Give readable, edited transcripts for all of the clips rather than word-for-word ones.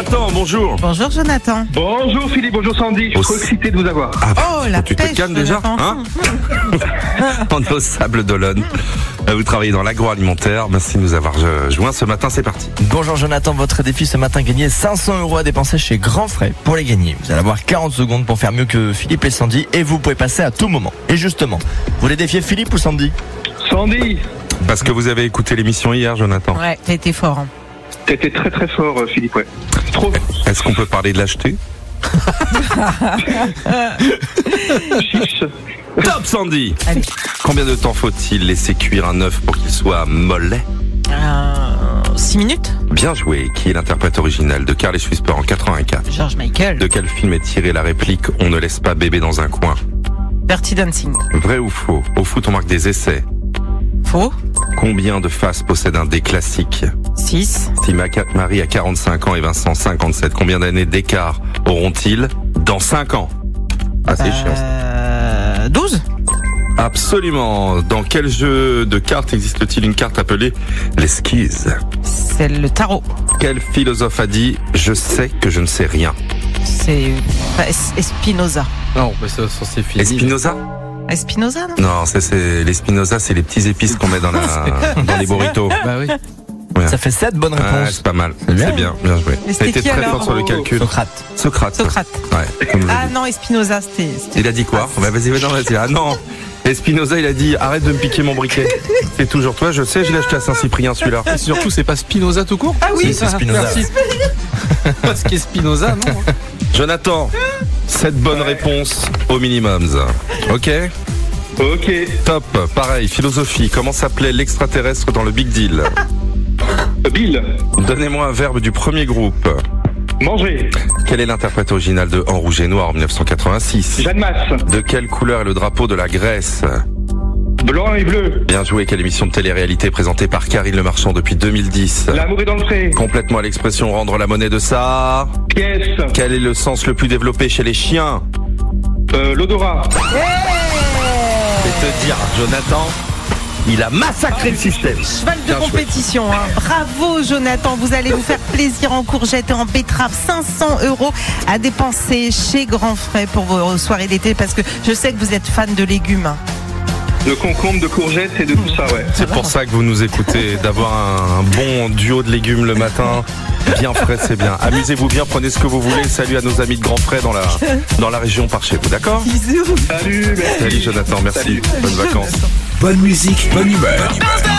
Nathan, bonjour. Bonjour Jonathan. Bonjour Philippe, bonjour Sandy, je suis trop excité de vous avoir. La tu te pêche, calmes déjà, Jonathan. hein? On est au Sable d'Olonne. Vous travaillez dans l'agroalimentaire. Merci de nous avoir joints ce matin, c'est parti. Bonjour Jonathan, votre défi ce matin, gagner 500 € à dépenser chez Grand Frais. Pour les gagner, vous allez avoir 40 secondes pour faire mieux que Philippe et Sandy et vous pouvez passer à tout moment. Et justement, vous voulez défier Philippe ou Sandy? Sandy, Parce que vous avez écouté l'émission hier, Jonathan. Ouais, t'as été fort. Hein. t'étais très très fort Philippe, ouais. Trop Est-ce qu'on peut parler de l'acheter? chiche. Top Sandy. Allez. Combien de temps faut-il laisser cuire un œuf pour qu'il soit mollet? 6 minutes. Bien joué. Qui est l'interprète original de Carl et Whisper en 84? George Michael. De quel film est tirée la réplique « On ne laisse pas bébé dans un coin » Dirty Dancing. Vrai ou faux? Au foot, on marque des essais. Faux. Combien de faces possède un dé classique? 6. Si Marie a 45 ans et Vincent 57, combien d'années d'écart auront-ils dans 5 ans? Ah, c'est chiant. 12. Absolument. Dans quel jeu de cartes existe-t-il une carte appelée l'esquisse? C'est le tarot. Quel philosophe a dit « Je sais que je ne sais rien » C'est Espinoza. Non, mais ça c'est fini. Spinoza? Espinoza, non? Non, les Spinoza, c'est les petits épices qu'on met dans les burritos. Bah oui. Ouais. Ça fait 7 bonnes Ouais, réponses. c'est pas mal. C'est bien. C'est bien joué. Mais Ça a été c'était qui, très alors? fort sur le calcul. Socrate. Socrate. Ouais, comme je l'ai dit. Non, Espinoza, c'était... Il a dit quoi? Bah vas-y, vas-y. Ah non. Et Spinoza, il a dit arrête de me piquer mon briquet. C'est toujours toi, je sais, je l'ai acheté à Saint-Cyprien celui-là. Et surtout, c'est pas Spinoza tout court. Ah oui. Si, c'est Spinoza. Merci. Parce qu'est Spinoza, non. Jonathan, 7 bonnes réponses au minimum. Ok? Ok. Top. Pareil, philosophie. Comment s'appelait l'extraterrestre dans le Big Deal? Bill, Donnez-moi un verbe du premier groupe. manger. Quel est l'interprète original de En Rouge et Noir en 1986? Jeanne Masse, De quelle couleur est le drapeau de la Grèce? blanc et bleu. Bien joué. Quelle émission de télé-réalité présentée par Karine Le Marchand depuis 2010? L'amour est dans le pré. Complètement à l'expression rendre la monnaie de ça. Pièce, Quel est le sens le plus développé chez les chiens? l'odorat. Je vais te dire, Jonathan, il a massacré le système. Cheval de Bien joué. compétition, hein. Bravo Jonathan, vous allez vous faire plaisir en courgettes et en betteraves. 500 € à dépenser chez Grand Frais pour vos soirées d'été parce que je sais que vous êtes fan de légumes. De concombre, de courgettes et de tout ça, ouais. C'est pour ça que vous nous écoutez, d'avoir un bon duo de légumes le matin. Bien frais, c'est bien. Amusez-vous bien, prenez ce que vous voulez. Salut à nos amis de Grand Frais dans la région par chez vous, d'accord? Bisous. Salut, merci. Salut Jonathan, merci. Salut. Bonnes vacances. Bonne musique, bonne humeur.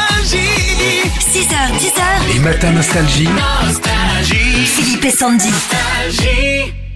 6h, 10h, Les matins nostalgie. Philippe et Sandy.